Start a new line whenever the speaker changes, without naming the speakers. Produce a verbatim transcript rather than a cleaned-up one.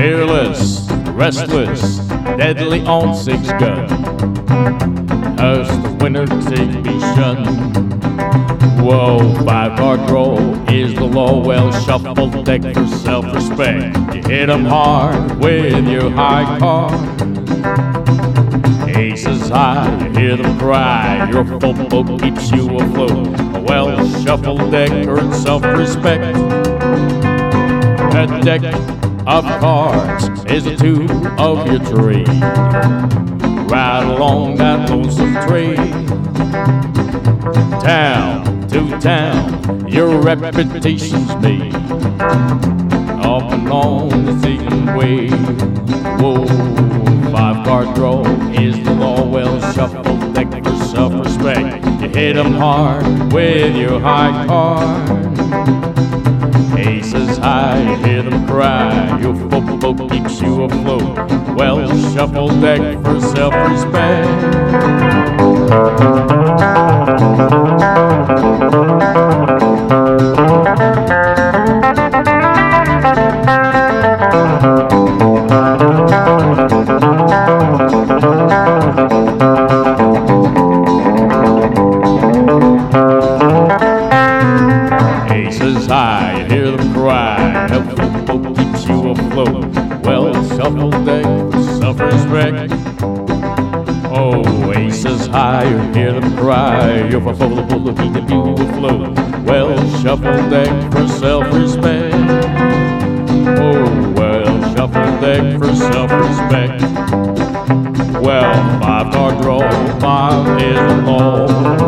Fearless, restless, deadly on six gun. Us the winner to be shunned. Whoa, five card draw is the law. Well, shuffle deck for self-respect. You hit 'em hard with your high card. Aces high, you hear them cry. Your full boat keeps you afloat. Well, shuffle deck earns self-respect. A deck of cards is a two of your trade. Right along that lonesome trade. Town to town, your reputation's made. Up and on the second wave. Whoa, five card draw is the law. Well, shuffle deck for self-respect. You hit 'em hard with your high card. Aces high, you hear them cry. Your full boat keeps you afloat. Well, shuffle deck for self-respect. Aces high, you hear them cry. Your full boat keeps you afloat. Well, shuffle deck for self-respect. Oh, aces high, you hear them cry. You're for full full of keep you afloat. Well, shuffle deck for self-respect. Oh, well, shuffle deck for self-respect. Well, five card draw, five is the law.